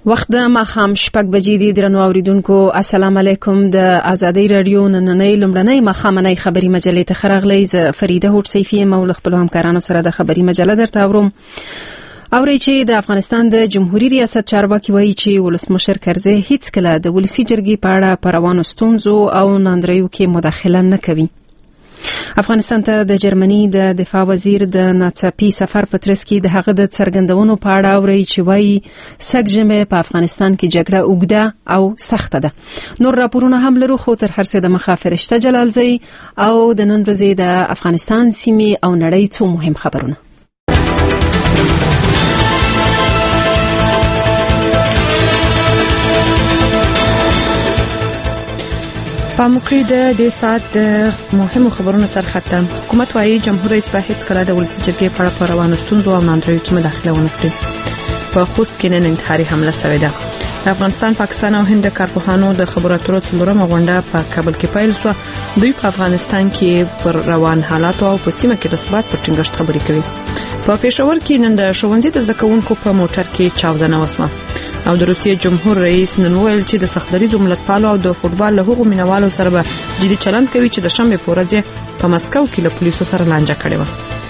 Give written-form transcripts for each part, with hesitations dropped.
وخت د ماښام 6 بجې دي. درنو اوریدونکو السلام علیکم. د آزادۍ رادیو نننۍ لومړنۍ ماښامنۍ خبري مجلې ته خراغلی. ز فریده هوټ سیفی مول خپل همکارانو سره د خبري مجله درته اورم. اوري چې د افغانستان د جمهوریت ریاست چارواکي وایي چې ولسمشر کرزي هیڅ کله د ولسی جرګې په اړه پر روانو ستونزو او ناندریو کې مداخله نه کوي. افغانستان ته د جرمني د دفاع وزیر د ناڅاپي سفر په ترڅ کې د هغه د څرګندونو په اړه اوري چې وایي سګ په افغانستان کې جګړه اوږده او سخته ده. نور راپورونه هم لرو، خو تر هر څه د مخه فرشته جلالزی او د نن ورځې د افغانستان سیمې او نړۍ څو مهم خبرونه. پاموکړی د سات مهمو خبرونو سره ختم. حکومت وايي جمهور رئیس په هیڅ کله د ولسی جرګې په اړه روانو ستونزو او ناندریو کې مداخله ونه کړي. په خوست کې نن انتحاري حمله شوې ده. د افغانستان، پاکستان او هند کارپوهانو د خبرو اترو څلورمه غونډه په کابل کې پیل شوه. دوی په افغانستان کې پر روان حالات او په سیمه کې د ثبات پر ټینګښت خبرې کوي. په پېښور کې نن د ښوونځي د زده کوونکو په موټر کې چاودنه وشوه. او د روسیې جمهور رئیس نن ویل چې د سختدریزو ملتپالو او د فوتبال له هغو مینوالو سره به جدي چلند کوي چې د شنبې په ورځ په مسکو کې له پولیسو سره لانجه کړې و.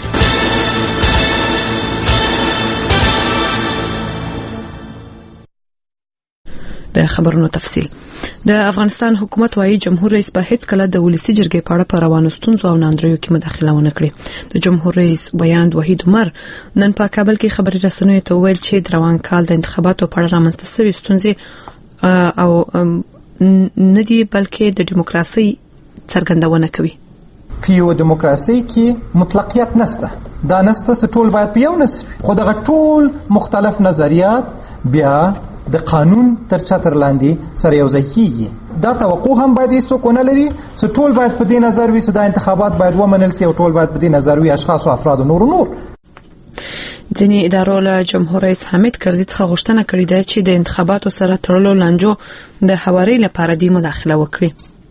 د خبرونو تفصیل. د افغانستان حکومت وايي جمهور رئیس په هیڅ کله د ولسی جرګې په اړه پر روانو ستونزو او ناندریو کې مداخله ونه کړي. د جمهور رئیس بیان وحید عمر نن په کابل کې خبري رسنیو ته ویل چې د روان کال د انتخاباتو په اړه رامنځته شوې ستونزې او ندي بلکې د دیموکراسي څرګندونه کوي. په دیموکراسي کې مطلقیت نشته. دا نشته ټول باید په یو نس خو دغه ټول مختلف نظریات بیا د قانون تر چتر لاندې سره یو ځای کیږي. دا توقع هم باید هیڅوک ونه لري چې ټول باید په دې نظر وي چې دا انتخابات باید ومنل شي او ټول باید په دې نظر وي اشخاص او افراد او نور. ځینې ادارو له جمهور رئیس حامد کرزي څخه غوښتنه کړې ده چې د انتخاباتو سره تړلو لانجو د حواري لپاره دی مداخله وکړي.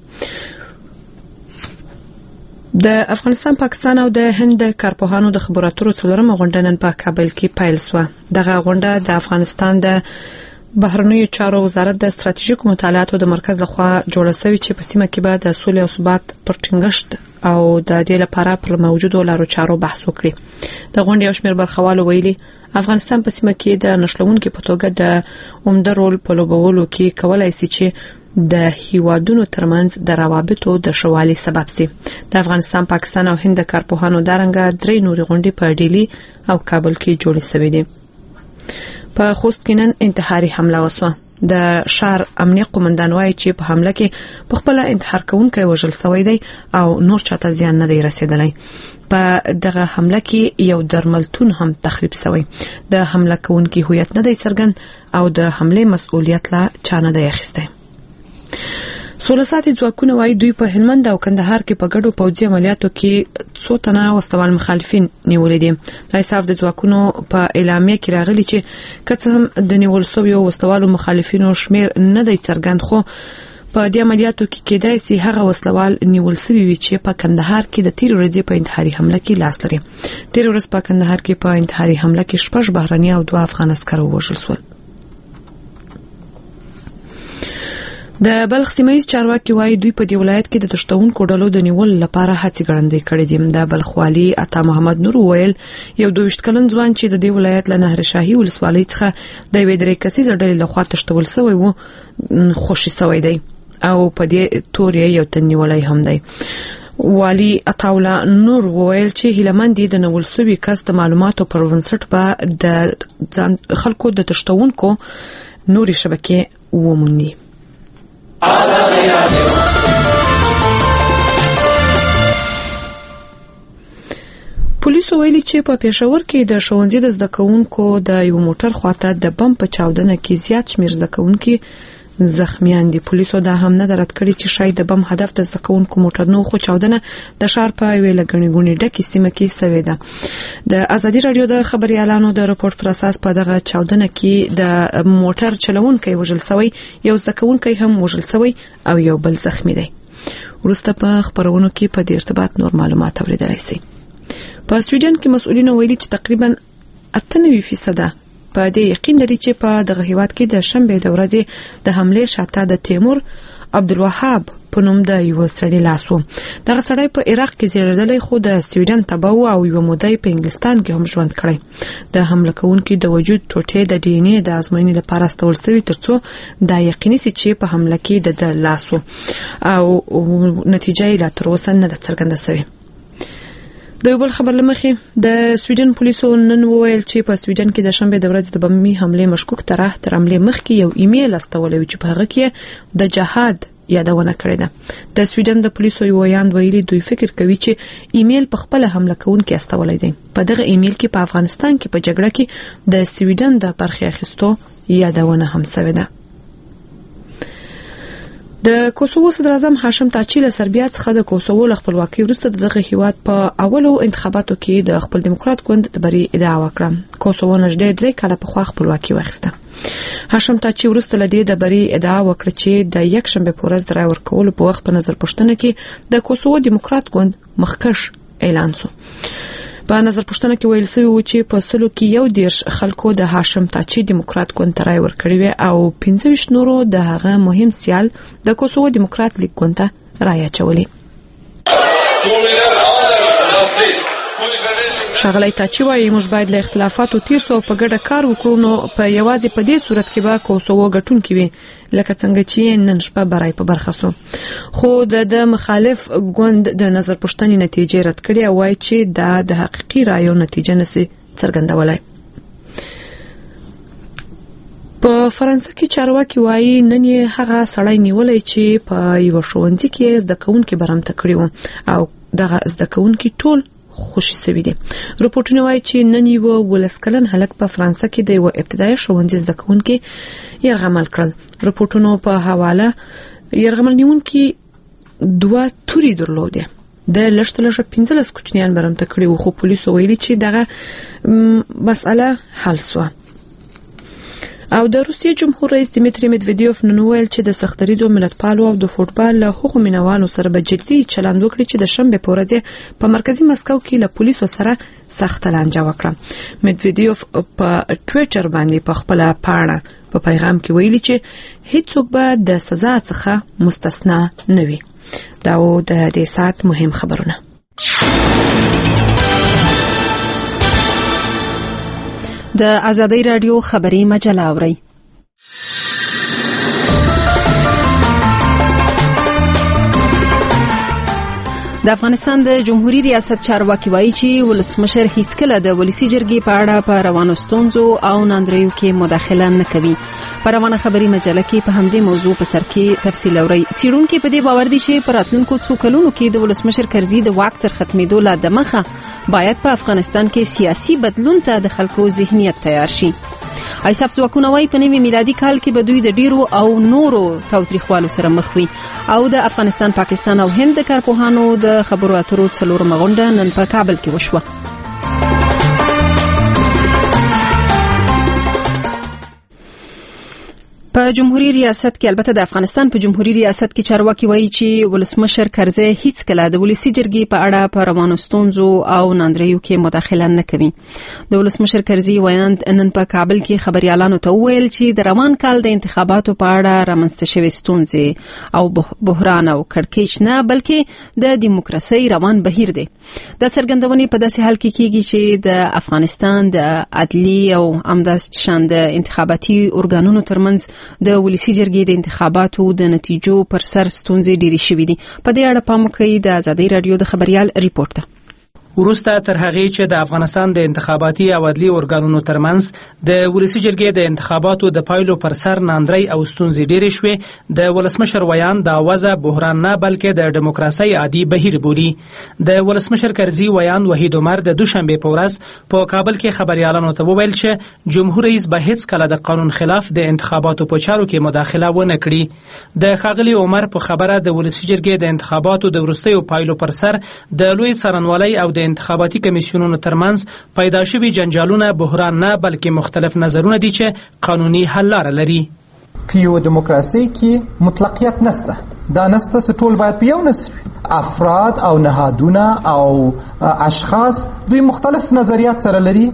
د افغانستان، پاکستان او د هند کارپوهانو د خبرو اترو څلورمه غونډه نن په کابل کې پیل شوه. دغه غونډه د افغانستان د بهرنیو چارو وزارت د ستراتیژیکو مطالعاتو د مرکز لخوا جوړه شوې چې په سیمه کې به د سولې او ثبات پر ټینګښت او د دې لپاره پر موجودو لارو چارو بحث وکړي. د غونډې یو شمېر برخوالو ویلي افغانستان په سیمه کې د نښلونکو په توګه د عمده رول په لوبولو کې کولای شي چې د هیوادونو ترمنځ د روابطو د شوالي سبب شي. د افغانستان، پاکستان او هند کارپوهانو دارنګه درې نوري غونډې په ډیلی او کابل کې جوړې شوې دي. په خوست کې نن انتحاري حمله وشوه. د شهر امنیه قومندان وایي چې په حمله کې په خپل انتحار کوونکی وژل شوی دی او نور چاته زیان نه دی رسیدلی. په دغه حمله کې یو درملتون هم تخریب شوی. د حمله کوونکی هویت نه دی څرګند او د حمله مسؤلیت لا چا نه دی اخیستی. سولساتي ځواکونه وايي دوی په هلمند او کندهار کې په ګډو پوځي عملیاتو کې څو تنه وسوال مخالفین نیولې دي. د حساب د ځواکونو په اعلامیه کې راغلي چې کڅ هم د نیول شویو وسوالو مخالفینو شمیر نه دی څرګند، خو په دې عملیاتو کې کېدای شي هغه وسوال نیول شوی وي چې په کندهار کې د تیر ورځې په انتحاري حمله کې لاس لري. تیر ورځ په کندهار کې په انتحاري حمله کې 6 بهرني او 2 افغان عسکر وژل شول. د بلخ سیمایي چارواکي وايي دوی په دې ولایت کې د تشتونکو ډلو د نیول لپاره هڅې ګړندې کړې دي. د بلخ والی عطا محمد نور ویل یو 22 کلن ځوان چې د دې ولایت له نهر شاهي ولسوالۍ څخه د یوې درې کسیزه ډلې لخوا تشتول شوی و خوشي شوی دی او په دې تور یو تنیولای هم دی. والی عطاولا نور ویل چې هیلمند د نول سوي کس د معلوماتو پر ونسټ به د خلکو د تشتونکو نوري شبکې ومني. پولیسو ویلي چې په پېښور کې د ښوونځي د زده کوونکو د یو موټر خواته د بم په چاودنه کې زیات شمېر زده کوونکي زخمیان دي. پولیسو دا هم نه درد کړی چې شاید د بم هدف د زده کوونکو موټر نو، خو چاودنه د ښار په یوې لګنې ګونې ډکې سیمه کې شوې ده. د ازادي رادیو د خبريالانو د راپور پر اساس په دغه چاودنه کې د موټر چلوونکی وژل شوی، یو زده کوونکی هم وژل شوی او یو بل زخمی دی. ورسته په خبرونو کې په دې ارتباط نور معلومات اوریدلای شئ. په سویډن کې مسؤلین ویلي چې تقریبا 98% په دې یقین لري چې په دغه هیواد کې د شنبه د ورځې د حمله شاته د تیمور عبدالوهاب په نوم د یو سړي لاس و. دغه سړی په عراق کې زیږیدلی خو د سویډن تبعه او یو موده په انګلستان کې هم ژوند کړی. د حمله کوونکي د وجود ټوټې د ډي ان اي د ازموینې لپاره استول شوی ترڅو دا یقیني شي چې په حمله کې د لاس و او نتیجه یې لا تر اوسه نه ده څرګنده شوې. د یو بل خبر لمخې د سویډن پولیسو نن وویل چې په سویډن کې د شنبه د ورځې د بمي حمله مشکوک تر حمله مخکې یو ایمیل استولی چې په هغه کې د جهاد یادونه کړې ده. د سویډن د پولیسو یو ویاند ویلي دوی فکر کوي چې ایمیل په خپل حمله کوونکي استولی دی. په دغه ایمیل کې په افغانستان کې په جګړه کې د سویډن د برخې اخیستو یادونه هم شوې ده. د کوسوو صدر اعظم هاشم تاچی له سربیا څخه د کوسوو له خپلواکۍ وروسته دغه هیواد په اولو انتخاباتو کې د خپل دیموکرات ګوند د بری ادعا وکړه. کوسوو نږدې 3 کاله پخوا خپلواکي واخیسته. هاشم تاچی وروسته له دې د بری ادعا وکړه چې د یک شنبه په ورځ د رای ورکولو په وخت په نظر پوښتنه کې د کوسوو دیموکرات ګوند مخکش اعلان شو. په نظر پوښتنه کې ویل شوی و چې په سلو کې 11 خلکو د هاشم تاچی دیموکرات ګوند ته رای ورکړی و او 25 نورو د هغه مهم سیال د کوسوو دیموکرات لیگ ګوند ته رای اچولې. ښاغلی تاچی وایي موږ باید له اختلافاتو تیر شو او په ګډه کار وکړو، نو په یوازې په دې صورت کې به کوسوو ګټونکي وي لکه څنګه چې نن شپه برای په برخه سو. خو د مخالف ګوند د نظر پوښتنې نتیجې رد کړې او وایي چې دا د حقیقي رایو نتیجه نشي څرګندولای. په فرانسه کې چارواکي وایي نن یې هغه سړی نیولای چې په یو ښوونځي کې زده کوونکي برمته کړي وو او دغه زده کوونکي ټول خوشي سوي دي. رپورټونه وایي چې نن یو 12 کلن هلک په فرانسه کې د یو ابتدایي ښوونځي زده کوونکي یرغمل کړل. رپورټونو په حواله یرغمل نیونکي 2 توري درلوده. د لږ 15 کوچنیان برمته کړي وو خو پولیسو ویلي چې دغه مسأله حل شوه. او د روسیې جمهور رئیس دیمیتری مدویدیوف نن ویل چې د سختریزو ملتپالو او د فوټبال له حقوق مینوالو سره به جدي چلند وکړي چې د شنبه په ورځ په مرکزی مسکو کې له پولیسو سره سخت لانجه وکړه. مدویدیوف په ټوئیټر باندې په خپل پاڼه په پیغام کې ویلي چې هیڅوک به د سزا څخه مستثنا نه وي. دا و د دې سات مهم خبرونه. د آزادۍ رادیو خبري مجله اورئ. د افغانستان د جمهوریت ریاست چارواکي وایي چې ولسمشر هیڅکله د ولسی جرګې په اړه په روانو ستونزو او ناندریو کې مداخله نه کوي. په روانه خبري مجله کې په همدې موضوع په سر کې تفصیل اورئ. څېړونکي په دې باور دي چې په راتلونکو څو کلونو کې د ولسمشر کرزي د واک تر ختمېدو لا دمخه باید په افغانستان کې سیاسي بدلون ته د خلکو ذهنیت تیار شي. ایساب ځواکونه وایي په نوي میلادي کال کې به دوی د ډیرو او نورو تاوتریخوالو سره مخ وي. او د افغانستان، پاکستان او هند د کارپوهانو د خبرو اترو 4 غونډه نن په کابل کې وشوه. په جمهوریت ریاست کې البته د افغانستان په جمهوریت ریاست کې چارواکي وایي چې ولسمشر کرزي هیڅ کله د ولسی جرګې په اړه په روانو ستونزو او ناندریو کې مداخله نه کوي. د ولسمشر کرزي ویاند نن په کابل کې خبريالانو ته وویل چې د روان کال د انتخاباتو په اړه رامنځته شوې ستونزې او بحران او کړکېچ نه بلکې د دیموکراسي روان بهیر دی. د څرګندونې په داسې حال کې کیږي چې د افغانستان د عدلي او امداس شاند انتخاباتي ارګانونو ترمنځ د ولسی جرګې د انتخاباتو د نتیجو پر سر ستونزې ډېرې شوې دي. په دې اړه پام وکړئ د آزادۍ رادیو د خبريال ریپورت ته. وروسته تر هغې چې د افغانستان د انتخاباتي او عدلي ارګانونو ترمنځ د ولسی جرګې د انتخاباتو د پایلو پر سر ناندري او ستونزې ډېرې شوې، د ولسمشر ویان دا وضع بحران نه بلکې د دیموکراسي عادي بهیر بولي. د ولسمشر کرزي ویان وحید عمر د دوشنبه په ورځ په کابل کې خبريالانو ته وویل چې جمهور رئیس به هیڅ کله د قانون خلاف د انتخاباتو په چارو کې مداخله ونه کړي. د ښاغلي عمر په خبره د ولسی جرګې د انتخاباتو د وروستیو پایلو پر سر د لوی څارنوالۍ او د انتخاباتي کمیسیونونو ترمنځ پیدا شوي جنجالونه بحران نه بلکې مختلف نظرونه دي چې قانوني حل لاره لري. په یو دیموکراسي کې مطلقیت نشته. دا نشته چې ټول باید په یو نظر افراد او نهادونه او اشخاص دوی مختلف نظریات سره لري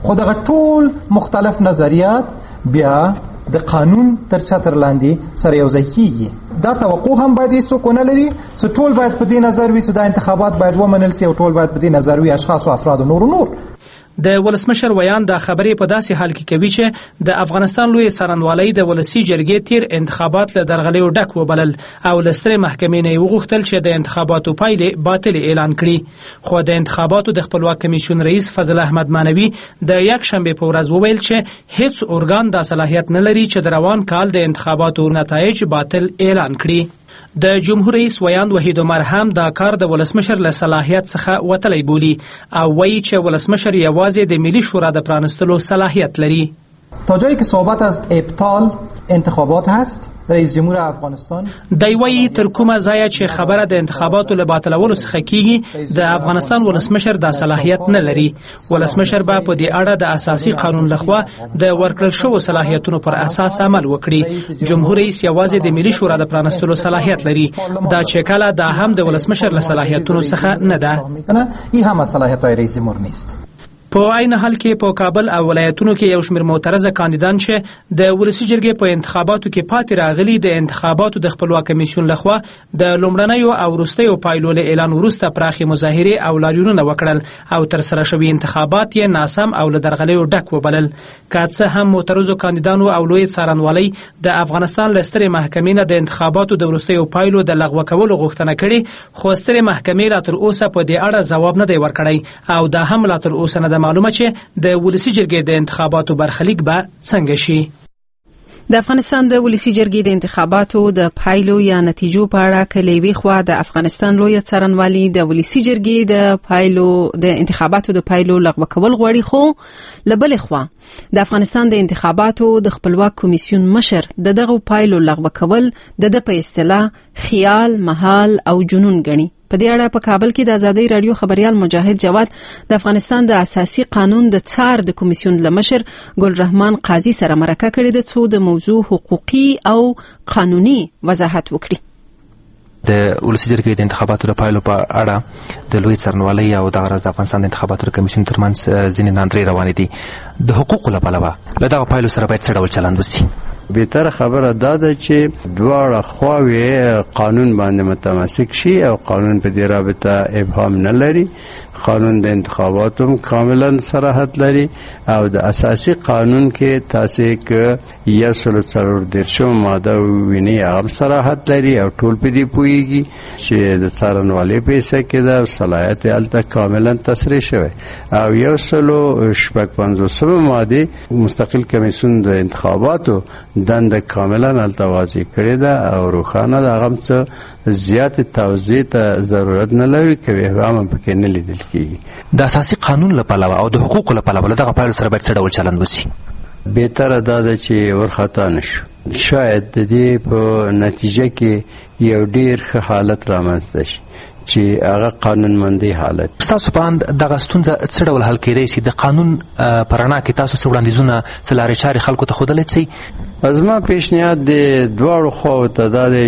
خو دغه ټول مختلف نظریات بیا د قانون تر چتر لاندې سره یو ځای کیږي. دا توقع هم باید هیڅوک ونه لري چې ټول باید په دې نظر وي چې دا انتخابات باید ومنل شي او ټول باید په دې نظر وي اشخاص او افراد او نور. د ولسمشر ویان د خبرې په داسې حال کې کوي چې د افغانستان لوی څارنوالۍ د ولسی جرګې تیر انتخابات له درغلیو ډک وبلل او لستر محکمې نه وغوښتل چې د انتخاباتو پایلې باطل اعلان کړي. خو د انتخاباتو د خپلواک کمیسیون رئیس فضل احمد مانوي د یک شنبه په ورځ وویل چې هیڅ ارګان د صلاحیت نه لري چې د روان کال د انتخاباتو نتایج باطل اعلان کړي. د جمهور رئیس ویاند وحید عمر هم دا کار د ولسمشر له صلاحیت څخه وتلی بولی او وایي چې ولسمشر یوازې د ملي شورا د پرانستلو صلاحیت لري. تا جایی که صحبت از ابطال انتخابات هست رئیس جمهور افغانستان دایوي تر کومه ځای چې خبره د انتخاباتو له باطلولو څخه کیږي د افغانستان ولسمشر د صلاحیت نه لري. ولسمشر به په دې اړه د اساسي قانون لخوا د ورکړل شوو صلاحیتونو پر اساس عمل وکړي. جمهور رئیس یوازې د ملي شورا د پرانستلو صلاحیت لري. دا چې کله دا هم د ولسمشر له صلاحیتونو څخه نه ده. این هم صلاحیت رئیس جمهور نیست. په عین حال کې په کابل او ولایتونو کې یو شمېر معترضه کاندیدان چې د ولسی جرګې په انتخاباتو کې پاتې راغلي د انتخاباتو د خپلواک کمیسیون لخوا د لومړنیو او وروستیو پایلو له اعلان وروسته پراخي مظاهرې او لاریونونه وکړل او تر سره شوي انتخابات یې ناسم او له درغلیو ډک وبلل. که څه هم معترضو کاندیدانو او لوی څارنوالۍ د افغانستان له سترې محکمې نه د انتخاباتو د وروستیو پایلو د لغوه کولو غوښتنه کړې، خو سترې محکمې لا تر اوسه په دې اړه ځواب نه دی ورکړی او دا هم لا تر اوسه نه معلومه چې د ولسی جرګې د انتخاباتو برخلیک به څنګه شي. د افغانستان د ولسی جرګې د انتخاباتو د پایلو یا نتیجو په اړه کلیوي خوا د افغانستان لوی څارنوالي د ولسی جرګې د پایلو د انتخاباتو د پایلو لغوه کول غواړي، خو لبل خوا د افغانستان د انتخاباتو د خپلواک کمیسیون مشر دغه پایلو لغوه کول د په اصطلاح خیال، محال او جنون ګڼي. په دې اړه په کابل کې د ازادي رادیو خبريال مجاهد جواد د افغانستان د اساسي قانون د څار د کمیسیون لمشر ګل رحمان قاضي سره مرکه کړې ده چې د موضوع حقوقي او قانوني وضاحت وکړي. د ولسی جرګې د انتخاباتو د پایلو په اړه د لوی څارنوالۍ او د افغانستان د انتخاباتو کمیسیون ترمنځ ځینې ناندرۍ روانې دي. د حقوقو له پلوه له دغه پایلو سره باید څه ډول چلند وشي؟ بهتره خبره دا ده چې دواړه خواوې قانون باندې متمسک شي او قانون په دې رابطه ابهام نه لري. قانون د انتخاباتو کاملا صراحت لري او د اساسي قانون کې تاسو کې یو څلور درشم ماده ویني هغه صراحت لري او ټول په دې پويږي چې د څارنوالۍ په حصہ کې د صلاحیت الته کاملا تصریح شوی او یو سلو شپږ 50 ماده مستقل کمیسیون د انتخاباتو دند کاملا الته واضح کړی دا او روخانه د هغه څه زیات توضیح ته ضرورت نه لري کوي هم پکې نه لیدل کیږي. د اساسي قانون لپاره او د حقوقو لپاره دغه پایلو سره باید څه ډول چلند وشي؟ بهتره دا ده چې ورخطا نشو. شاید د دې په نتیجه کې یو ډیر ښه حالت رامنځته شي چې هغه قانونمندي حالت. تاسو په دغه ستونزه څه ډول حل کېدای شي؟ د قانون پرانا کې تاسو څه وړاندیزونه څلارې چارې خلکو ته ښودلی شي؟ ازما پیشنهاد د دواړو خواو ته دا دی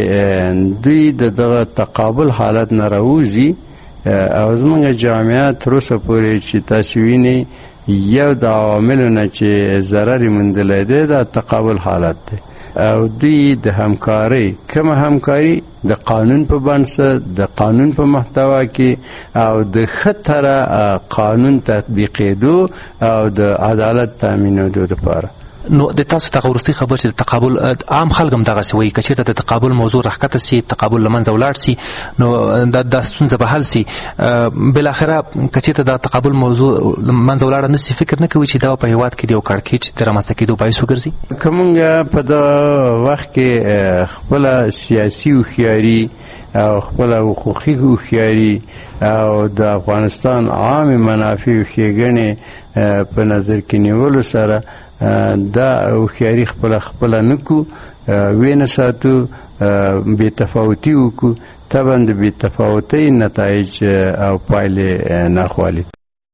چې دوی دغه تقابل حالت نه راوځي او زموږ جامعه تر اوسه پورې چې تاسو وینئ یو د عواملو نه چې ضرر موندلی دی د تقابل حالت دی او دوی د همکاري کومه همکاري د قانون په بنسټ د قانون په محتوا کې او د خطر قانون تطبیقېدو او د عدالت تامینېدو لپاره. نو د تاسو ته ورستي خبر چې تقابل عام خلک هم دغه سوي کچې ته د تقابل موضوع راخته سي تقابل لمنځه ولاړ سي نو د ستونزه به حل سي بل اخره کچې ته د تقابل موضوع لمنځه ولاړ نه سي فکر نه کوي چې دا په هیواد کې د کړکېچ د رامنځته کېدو باعث وګرځي. کومه په دا وخت کې خپل سیاسي خوخياري او خپل حقوقي خوخياري او د افغانستان عام منافع خوګنې په نظر کې نیول سره دا خوخياري خپل نکو وینه ساتو بے تفاوتی وکړو طبعا د بے تفاوتۍ نتایج او پایلې ناخوالي.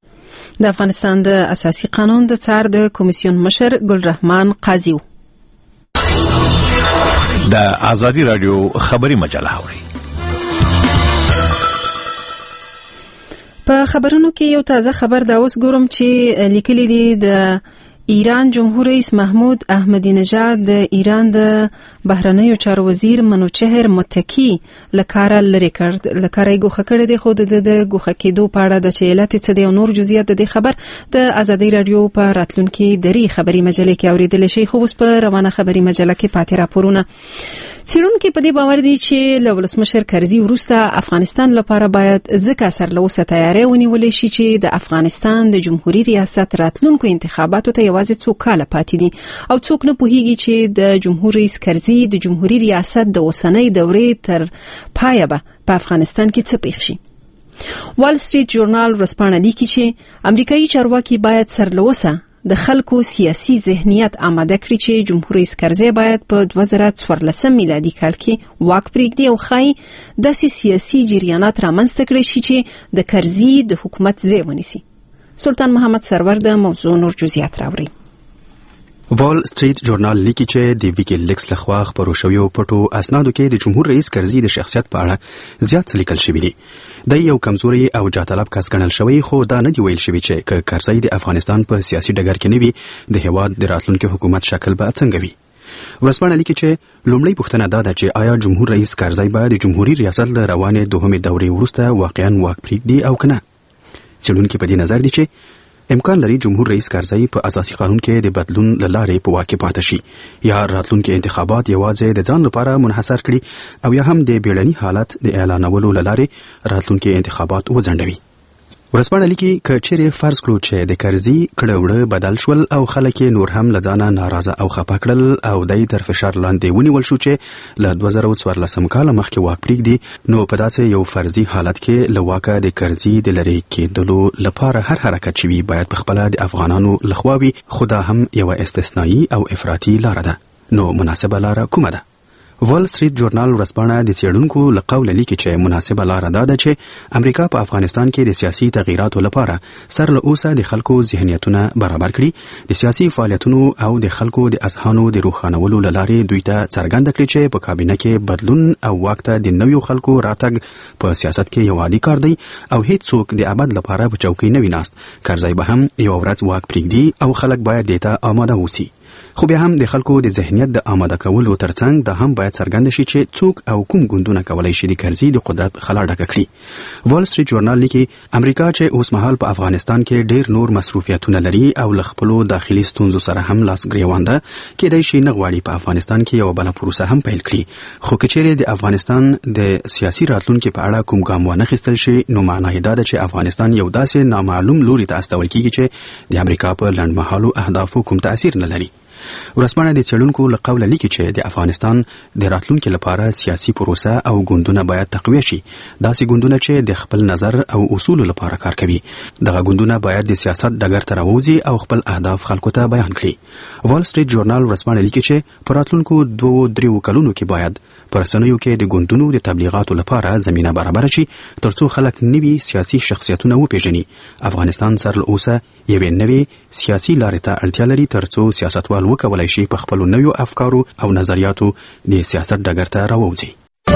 د افغانستان د اساسي قانون د څار د کمیسیون مشر ګل رحمان قاضي و. د ازادي رادیو خبري مجله اوري. په خبرونو کې یو تازه خبر دا اوس ګورم چې لیکلي دي د ایران جمهور رئیس محمود احمدی نژاد د ایران د بهرنیو چارو وزیر منوچهر متکی لکاره لري کړ لکاره ګوخه کړی دی خو د ګوخه کېدو په اړه د چیلت څه دی او نور جزئیات د خبر د ازادي رادیو په راتلونکي دري خبري مجله کې اوریدل شي خو اوس په روانه خبري مجله کې پاتې راپورونه څېړونکو په دې باور دي چې له ولسمشر کرزي وروسته افغانستان لپاره باید ځکه سرلوسه تیاری ونیول شي چې د افغانستان د جمهوریت ریاست راتلونکو انتخاباتو ته یوازې څو کاله پاتې دي او څوک نه پوهیږي چې د جمهور رئیس کرزي د جمهوریت ریاست د اوسنۍ دورې تر پایه به په افغانستان کې څه پیښ شي. وال سټریټ ژورنال ورځپاڼه لیکي چې امریکایي چارواکي باید سرلوسه د خلکو سیاسي ذهنیت آماده کړي چې جمهور رئیس کرزي باید په 2014 میلادي کال کې واک پرېږدي او ښایي داسې سیاسي جریانات رامنځته کړي شي چې د کرزي د حکومت ځای ونیسي. سلطان محمد سرور د موضوع نور جزئیات راوړي. وال سټریټ ژورنال لیکي چې د ویکیلیکس لخوا خپرو شویو پټو اسنادو کې د جمهور رئیس کرزي د شخصیت په اړه زیات څه لیکل شوي دي. د یو کمزوري او جاطلب کس ګڼل شوی خو دا نه دی ویل شوی چې کرزي د افغانستان په سیاسي ډګر کې نه وي د هیواد د راتلونکي حکومت شکل به څنګه وي. ورځپاڼه لیکي چې لومړی پوښتنه دا ده چې آیا جمهور رئیس کرزي به د جمهوریت ریاست له روانې دوهمې دورې وروسته واقعا واک پرېږدي او که نه. څېړونکي په دې نظر دي چې امکان لري جمهور رئیس کرزي په اساسي قانون کې د بدلون لارې په واک کې پاتې شي یا راتلونکي انتخابات یوازې د ځان لپاره منحصر کړي او یا هم د بیړني حالت د اعلانولو لارې راتلونکي انتخابات وځنډوي. ورځپاڼه لیکي که چیرې فرض کړو چې د کرزي کړه وړه بدل شول او خلک نور هم له ځانه ناراضه او خفه کړل او دای تر فشار لاندې ونیول شو چې له 2014 کال مخکې واک پرېږدي نو په داسې یو فرضي حالت کې له واکه د کرزي د لرې کېدلو لپاره هر حرکت شوي باید په خپله د افغانانو لخوا وي خو دا هم یوه استثنایي او افراطي لاره ده. نو مناسبه لاره کومه ده؟ وال سټریټ ژورنال ورځپاڼه د څېړونکو له قوله لیکي چې مناسبه لاره دا ده چې امریکا په افغانستان کې د سیاسي تغییراتو لپاره سر له اوسه د خلکو ذهنیتونه برابر کړي د سیاسي فعالیتونو او د خلکو د اذهانو د روښانولو له لارې دوی ته څرګنده کړي چې په کابینه کې بدلون او واک ته د نویو خلکو راتګ په سیاست کې یو عادي کار دی او هیڅوک د ابد لپاره په چوکۍ نه وي ناست. کرزي به هم یو ورځ واک پرېږدي او خلک باید دې ته آماده اوسي. خو بیا هم د خلکو د ذهنیت د آماده کولو ترڅنګ دا هم باید څرګنده شي چې څوک او کوم ګوندونه کولی شي د کرزي د قدرت خلا ډکه کړي. وال سټریټ ژورنال لیکي امریکا چې اوس مهال په افغانستان کې ډېر نور مصروفیتونه لري او له خپلو داخلي ستونزو سره هم لاس ګریوان ده کېدای شي نه غواړي په افغانستان کې یوه بله پروسه هم پیل کړي. خو که چیرې د افغانستان د سیاسي راتلونکي په اړه کوم ګام وانخیستل شي نو معنا یې دا ده چې افغانستان یو داسې نامعلوم لوري ته استول کېږي چې د امریکا په لنډمهالو اهدافو کوم تاثیر نه لري. ورځپاڼه د څېړونکو له قوله لیکي چې د افغانستان د راتلونکي لپاره سیاسي پروسه او ګوندونه باید تقویه شي. داسې ګوندونه چې د خپل نظر او اصولو لپاره کار کوي. دغه ګوندونه باید د سیاست ډګر ته راوځي او خپل اهداف خلکو ته بیان کړي. وال سټریټ ژورنال ورځپاڼه لیکي چې په راتلونکو 2-3 کلونو کې باید په رسنیو کې د ګوندونو د تبلیغاتو لپاره زمینه برابر شي ترڅو خلک نوي سیاسي شخصیتونه وپیژني. افغانستان سر له اوسه یوې نوې سیاسي لارې ته اړتیا لري ترڅو سیاستوال وکولای شي په خپلو نویو افکارو او نظریاتو د سیاست ډګر ته راووځي.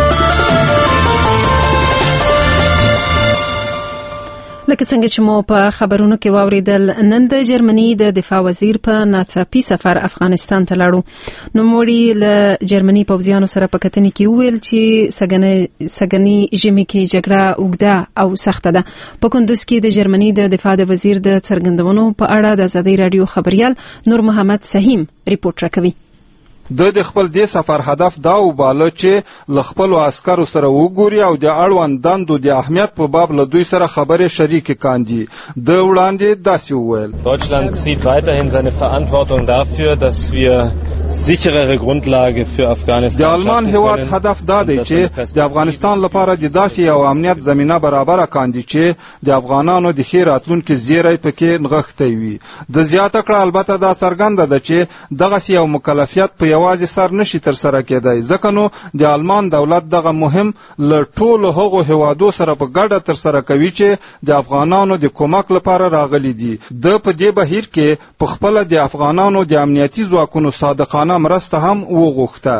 لکه څنګه چې مو په خبرونو کې واوریدل نن د جرمني د دفاع وزیر په ناڅاپي سفر افغانستان ته لاړو. نو موړي له جرمني پوځیانو سره په کتنې کې ویل چې سګنی ژمي کې جګړه اوږده او سخته ده. په کندوز کې د جرمني د دفاع د وزیر د څرګندونو په اړه د ازادي رادیو خبريال نور محمد سهیم ریپورت راکوي. د خپل د سفر هدف دا وباله چې ل خپل عسکرو سره وګوري او د اړوند دندو د اهمیت په باب له دوی سره خبرې شریک کاندي. د وړاندې داسې وویل Deutschland sieht weiterhin seine Verantwortung dafür, dass wir sicherere Grundlage für Afghanistan. د آلمان هیواد هدف دا دی چې د افغانستان لپاره د داسې یو امنیت زمينه برابر کاندي چې د افغانانو د خیر راتلونکي زیری پکې نغښتې وي. د زیاته کړه البته دا څرګنده ده چې دغه یو مکلفیت په یوازې سر نشي تر سره کېدای ځکه نو د آلمان دولت دغه مهم له ټولو هغو هیوادو سره په ګډه تر سره کوي چې د افغانانو د کومک لپاره راغلي دي. د په دې بهیر کې په خپل د افغانانو د امنیتي ځواکونو صادقانه مرسته هم وغوښته.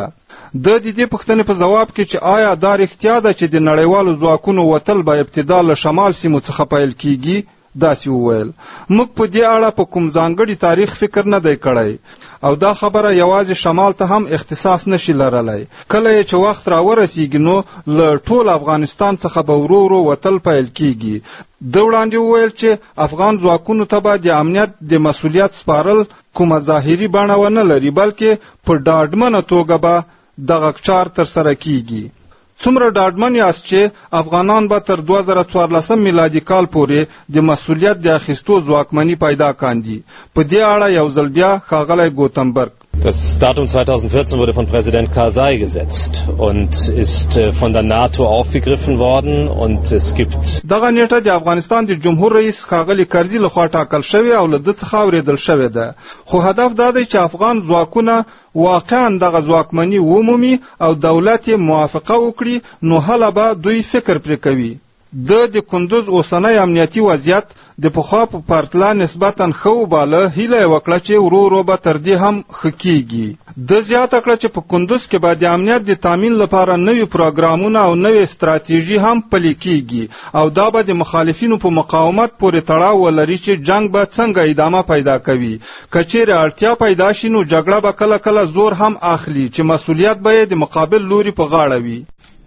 د دې پوښتنې په ځواب کې چې آیا دا رښتیا ده چې د نړیوالو ځواکونو وتل به ابتدا له شمال سیمو څخه پیل کیږي، داسې وویل موږ په دې اړه په کوم ځانګړي تاریخ فکر نه دی کړی او دا خبره یوازې شمال ته هم اختصاص نشي لرلی. کله چې وخت راورسیږي نو له ټول افغانستان څخه به ورو ورو وتل پیل کیږي. د وړاندې وویل چې افغان ځواکونو ته به د امنیت د مسؤلیت سپارل کومه ظاهري بڼه ونه لري، بلکې په ډاډمنه توګه به دغه چار ترسره کیږي. څومره ډاډمن یاست چې افغانان به تر 2014 میلادي کال پورې د مسؤلیت د اخیستو ځواکمني پیدا کاندي؟ په دې اړه یو ځل بیا ښاغلی ګوتنبرګ Das Datum 2014 wurde von Präsident Karzai gesetzt und ist von der NATO aufgegriffen worden und es gibt دغه نیټه د افغانستان د جمهور رئیس ښاغلي کرزي لخوا ټاکل شوې او له ده څخه اورېدل شوې ده، خو هدف دا دی چې افغان ځواکونه واقعا دغه ځواکمني ومومي او دولت یې موافقه وکړي، نو هله به دوی فکر پرې کوي. د کندوز اوسنی امنیتي وضعیت د پخوا په پرتله نسبتا ښه وباله، هیله یې وکړه چې ورو ورو به تر دې هم ښه کیږي. د زیاته کړه چې په کندوز کې به د امنیت د تامین لپاره نوي پروګرامونه او نوې ستراتیژي هم پلي کیږي او دا به د مخالفینو په مقاومت پورې تړاو ولري چې جنگ به څنګه ادامه پیدا کوي. که چیرې اړتیا پیدا شي نو جګړه به کله کله زور هم اخلي چې مسؤلیت به یې د مقابل لوري په غاړه وي.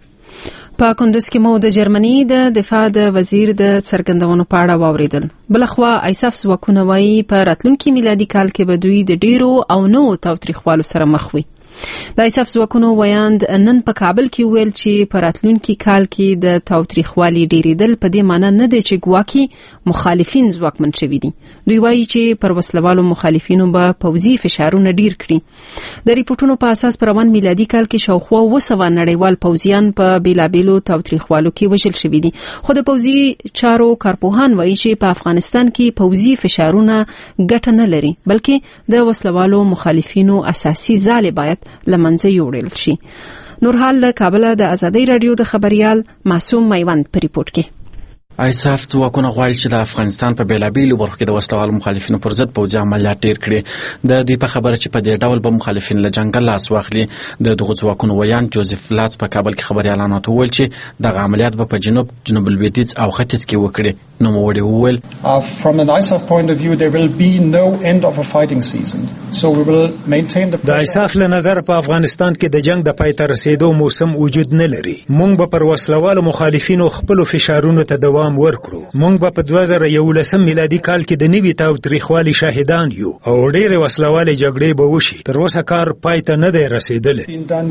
په کندوز کې مو د جرمني د دفاع د وزیر د څرګندونو په اړه واوریدل. بلخوا ایساف ځواکونه وایي په راتلونکي میلادي کال کې به دوی د ډیرو او نوو تاوتریخوالو سره مخ وي. د ایساف ځواکونو ویاند نن په کابل کې ویل چې په راتلونکي کال کې د تاوتریخوالي ډیریدل په دې معنی نه دی چې ګواکې مخالفین ځواکمن شوي دي. دوی وایي چې پر وسلوالو مخالفینو به پوځي فشارونه ډیر کړي. د ریپورتونو په اساس په روان میلادي کال کې شاوخوا 200 نړیوال پوځیان په بیلابیلو تاوتریخوالو کې وژل شوي دي، خو د پوځي چارو کارپوهان وایي چې په افغانستان کې پوځي فشارونه ګټه نه لري، بلکې د وسلوالو مخالفینو اساسي ځای باید لمنځه یوړل شي. نورحال له کابل د آزادۍ رادیو د خبريال معصوم میوند په ریپورت کې. ایساف ځواکونه غواړي چې د افغانستان په بیلابیلو برخو کې د وسلوالو مخالفینو پر ضد پوځي عملیات ډیر کړي. د دوی په خبره چې په دې ډول به مخالفین له جنګ لاس واخلي. د دغه ځواکونو ویان جوزف لاس په کابل کې خبريالانو ته وویل چې دغه عملیات به په جنوب لویدیځ او ختیځ کې وکړي. نو موږ وویل from an ISAF point of view there will be no end of a fighting season, so we will maintain the. د ایساف له نظر په افغانستان کې د جنگ د پای ته رسیدو موسم وجود نه لري. موږ به پر وسلوالو مخالفینو خپل فشارونو ته دوام ورکړو. موږ به په 2011 میلادي کال کې د نوي تاوتریخوالي شاهدان یو او ډېرې وسلوالې جګړې به وشي. تر اوسه کار پای ته نه دی رسیدلی.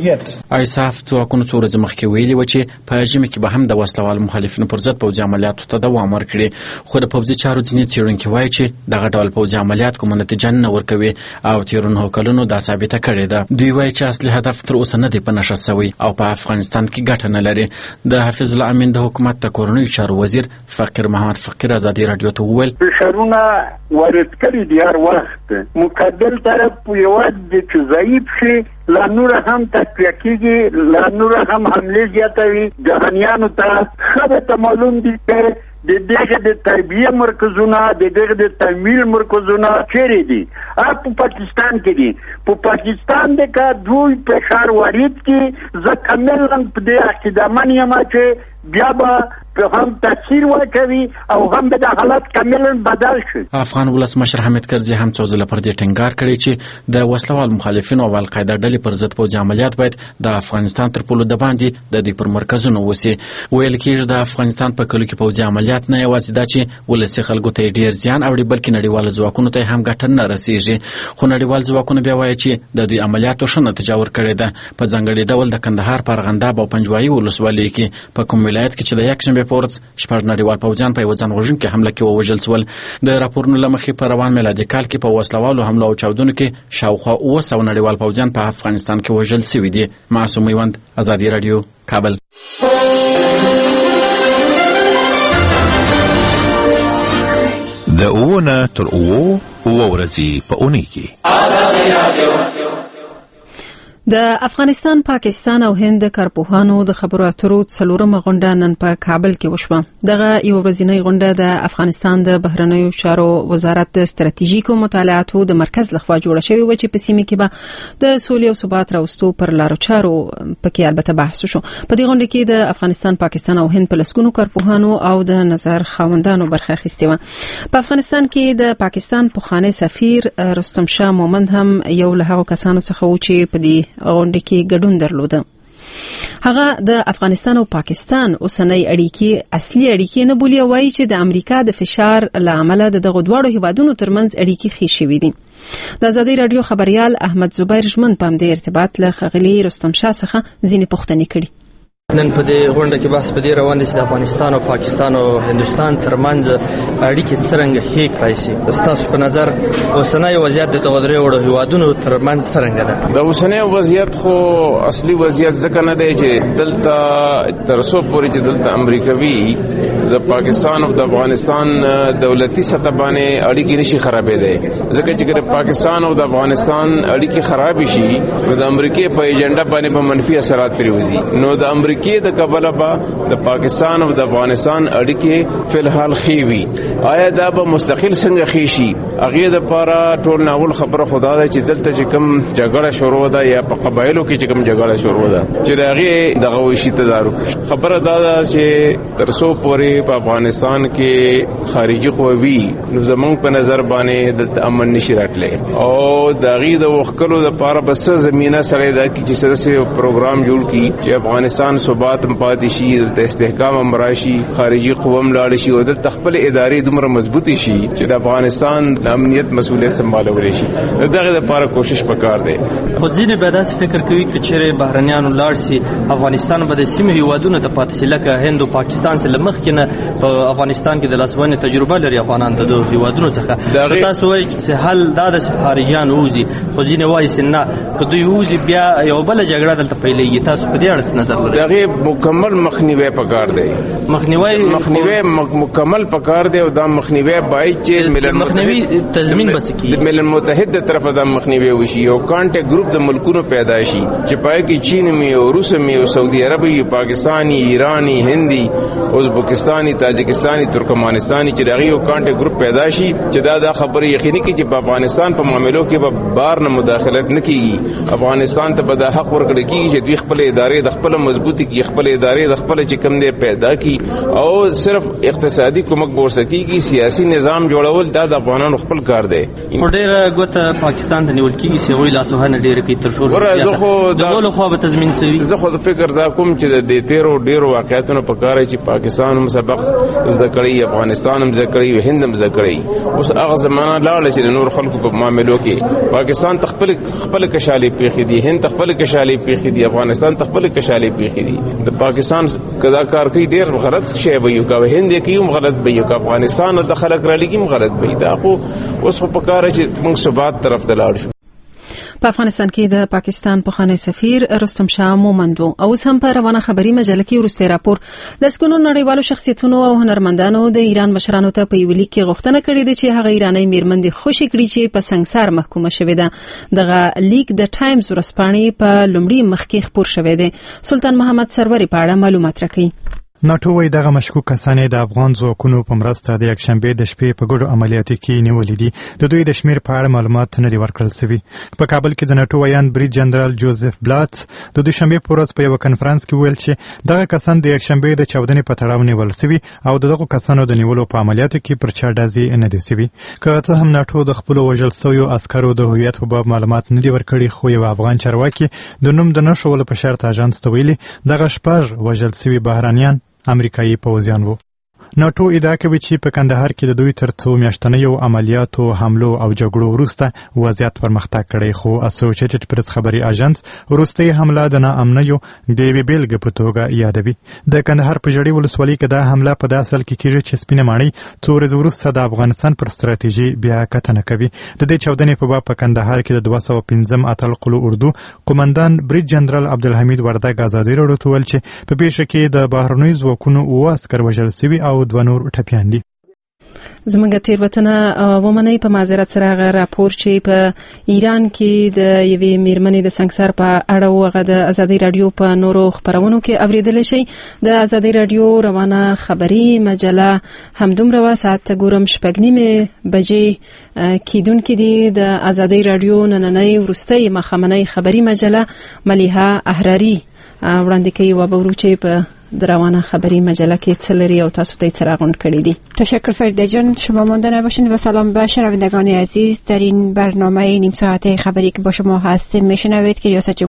ایساف ځواکونو څو ورځې مخکې ویلي و چې په ژمي کې به هم د وسلوالو مخالفینو پر ضد پوځي عملیاتو ته دوام ورکړي. خو د پوځي چارو ځینې څېړونکي وایي چې دغه ډول پوځي عملیات کومه نتیجه نه ورکوي او تېرو 9 کلونو دا ثابته کړې ده. دوی وایي چې اصلي هدف تر اوسه نه دی په نښه سوی او په افغانستان کې ګټه نه لري. د حفیظ الله امین د حکومت د کورنیو چارو وزیر فقیر محمد فقیر آزادۍ رادیو ته وویل فشارونه وارد کړي دي هر وخت مقابل طرف یوازې چې ضعیف شي لا نور هم تقویه کېږي، لا نور هم حملې زیاتوي. جهانیانو ته ښه معلوم دي چې د دغه د تربیه مرکزونه د دغه د تمویل مرکزونه چیرې دي؟ په پاکستان کې دي. په پاکستان د کا دوی فشار وارد کی زه کاملا په دې عقیده من یم چې بیا به هم تاثیر ورکوي او هم د حالت کاملا بدل شي. افغان ولسمشر حامد کرزي هم څو ځله پر دې ټینګار کړی چې د وسلوال مخالفینو او القاعده ډلې پر ضد پوځي عملیات باید د افغانستان تر پولو د باندې د دوی پر مرکزونو وسی. ویل کېږي د افغانستان په کلو کې پوځي عملیات نه یوازې دا چې ولسي خلکو ته ډیر زیان اوړي بلکې نړیوال ځواکونو ته هم ګټه نه رسیږي. خو نړیوال ځواکونه بیا وایي چې د دوی عملیاتو ښه نتیجه ورکړې ده. په ځانګړي ډول د کندهار په ارغنداب او پنجوایي ولسوالیو کې په کوم ولایت کې چې د یکشنبې په ورځ شپږ نړیوال پوځیان په یوه ځانوژونکې حمله کې ووژل شول. د راپورونو له مخې په روان میلادي کال کې په وسلوالو حملو او چاودنو کې شاوخوا 200 نړیوال پوځیان په افغانستان کې وژل شوي دي. معصوم میوند، آزادي رادیو، کابل. د اوونه تر اوو ورځې په اونۍ کې د افغانستان، پاکستان او هند کارپوهانو د خبرو اترو څلورمه غونډه نن په کابل کې وشوه. دغه یو ورځنۍ غونډه د افغانستان د بهرنیو چارو وزارت د ستراتیژیکو مطالعاتو د مرکز لخوا جوړه شوې و چې په سیمه کې به د سولې او ثبات راوستو پر لارو چارو پکې البته بحث وشو. په دې غونډه کې د افغانستان، پاکستان او هند په لسګونو کارپوهانو او د نظر خاوندانو برخه اخیستې و. په افغانستان کې د پاکستان پخوانی سفیر رستم شاه مومند هم یو له هغو کسانو څخه و چې په دې غونډه کې ګډون درلوده. هغه د افغانستان او پاکستان اوسنۍ اړیکې اصلي اړیکې نه بولي او وايي چې د امریکا د فشار لامل د دغه دواړو هیوادونو ترمنځ اړیکې ښې شوې دي. د آزادۍ رادیو خبريال احمد زبیر ژمن په دې ارتباط له ښاغلي رستم شاه څخه ځینې پوښتنې کړې. نن په دې غونډه کې بحث په دې روان دي چې د افغانستان او پاکستان او هندستان ترمنځ اړیکې څنګه ښې کړای شي. ستاسو په نظر اوسنۍ وضعیت د دغه درې هیوادونو ترمنځ څنګه ده؟ د اوسنۍ وضعیت خو اصلي وضعیت ځکه نه دی چې دلته تر څو پورې چې دلته امریکایي د پاکستان او د افغانستان دولتي سطح باندې اړیکې نشي خرابېدای. ځکه چې پاکستان او د افغانستان اړیکې خراب شي نو د امریکای په ایجنډا باندې به منفي اثرات پریوزي. نو د امریکای د کبله به د پاکستان او د افغانستان اړیکې فلحال ښې وي. آیا دا به مستقل څنګه ښې شي؟ هغه د لپاره ټول ناول خبره خدا ده چې دلته چې کوم جګړه شروع ده یا په قبایلو کې چې کوم جګړه شروع ده چې هغه دغه وشي تدارک خبره ده چې تر څو پورې په افغانستان کې خارجي قوی نو زمونږ په نظر باندې د امن نشي راتللی او دغه د وښکلو د لپاره بس زمينه سره ده چې سره پروګرام جوړ کی چې افغانستان ثبات پاتې شي، د استحکام امراشي، خارجي قوم لاړ شي او د خپل ادارې دومره مضبوطی شي چې د افغانستان د امنیت مسؤلیت سمبالول شي. دغه لپاره کوشش وکړ دی. خو ځینې به داسې فکر کوي چې چیرې بهرنیانو لاړ شي افغانستان به د سیمې هیوادونو ته پاتې شي لکه هند او پاکستان سره مخکې نه په افغانستان کې د لاسوهنې تجربه لري افغانان د دوه هیوادونو څخه. تاسو وایي چې حل دا د خارجيان وځي، خو ځینې وایي چې نه که دوی وځي بیا یو بل جګړه دلته پیلېږي. تاسو په دې اړه نظر لرئ؟ دغه مکمل مخنیوي پکار دی. مخنیوي مکمل پکار دی او دا مخنیوي باید چې مخنیوي تضمین بس کی د ملل متحد طرفه د مخنیوي وشي او کانټیکټ ګروپ د ملکونو پیدا شي چې پای کې چین می او روس می او سعودي عربي، پاکستاني، ایرانی، هندي، ازبکستاني، تاجکستاني، ترکمنستاني چې دغه یو کانټیکټ ګروپ پیدا شي چې دا خبره یقیني کی چې په افغانستان په معاملو کې به بار نه مداخلت نکېږي. افغانستان ته به د حق ورکړل کېږي چې دوی خپل ادارې د خپل مضبوطی کی، خپل ادارې د خپل چې کوم دی پیدا کی او صرف اقتصادي کومک ورسکی کی سیاسي نظام جوړول دا د افغانانو خپل کار دی. ډېر غوته پاکستان د نیول کېږي چې وی لاسوهنه ډېر کې تر شو دغه خو به تضمین شوی. زه خو فکر دا کوم چې د ډېرو واقعیتونو په کار چې پاکستان هم سبق زده کړی، افغانستان هم زده کړی، هند هم زده کړی. اوس هغه زمانہ لاړه چې نور خلکو په معاملو کې پاکستان خپل کشالي پیخي دي، هند خپل کشالي پیخي دي، افغانستان خپل کشالي پیخي دي. د پاکستان کدا کار کوي ډېر غلط شی به یو کا هند کې هم غلط به یو کا افغانستان د خلک را لګیم غلط به دا خو اوس په کار چې موږ ثبات طرف ته لاړ شو. په افغانستان کې د پاکستان پخوانی سفیر رستم شاه مومند او اوس هم په روانه خبري مجله کې ورسته راپور لسکونو نړیوالو شخصیتونو او هنرمندانو د ایران مشرانو ته په ویلي کې غوښتنه کړې ده چې هغه ایرانی میرمنې خوشی کړي چې په سنگسار محکومه شوې ده. دغه لیک د ټایمز ورځپاڼې په لومړي مخ کې خبر شوې ده. سلطان محمد سروری په اړه معلومات راکړي. ناتو وایي دغه مشکوک کسان د افغان ځواکونو په مرسته د یکشنبه د شپې په ګډو عملیاتو کې نیولې دي. د دوی د شمیر په اړه معلومات نه دي ورکړل شوي. په کابل کې د ناتو ویان بریټ جنرال جوزف بلاتس د دوشنبه په ورځ په یو کانفرنس کې ویل چې دغه کسان د یکشنبه د 14 په تړاو نیول شوي او دغه کسانو د نیولو په عملیاتو کې پر چا ډازې نه دي شوي. که څه هم ناتو د خپل وژل شویو عسکرو د هویت په باب معلومات نه دي ورکړي، خو یو افغان چارواکي د نوم د نشول په شرط اژانس ته ویلي دغه شپږ وژل شوي بهرانيان امریکایي پوځیان وو. ناتو ادعا کوي چې په کندهار کې د دوی تر څو میاشتنیو عملیاتو، حملو او جګړو وروسته وضعیت پرمختګ کړی، خو اسوسییټډ پریس خبري اژانس وروستۍ حمله د ناامنیو د یوې بیلګې په توګه یادوي. د کندهار په جړی ولسوالۍ کې دا حمله په داسې حال کې کېږي چې سپینه ماڼۍ څو ورځې وروسته د افغانستان پر ستراتیژي بیا کتنه کوي. د دې چاودنې په باب په کندهار کې د 205 اتل قلو اردو قومندان بریټ جنرال عبدالحمید وردګ ازادي راډیو ته ویل چې په پیښه کې د بهرنیو ځواکونو 9 عسکر وژل شوي او 2 نور ټپیان دي. زمونږ تیروتنه ومني په معذرت سره غیر راپور چې په ایران کې د یوې میرمنې د سنگسار په اړه وغه د ازادي رادیو په نورو خبرونو کې اوریدل شي. د ازادي رادیو روانه خبری مجله همدومره و ساعت ګورم 6:30 بجې کیدونکې دي. د ازادي رادیو نننۍ ورستۍ مخامنۍ خبری مجله ملیحه احراری وړاندې کوي و به ورو چې په روانه خبری مجله کې څه لري او تاسو ته څه راغونډ کړی دي. تشکر فریده جان، شما مانده نباشید و سلام به شنوندگان عزیز. در این برنامه نیم ساعته خبری که با شما هستیم میشنوید که ریاست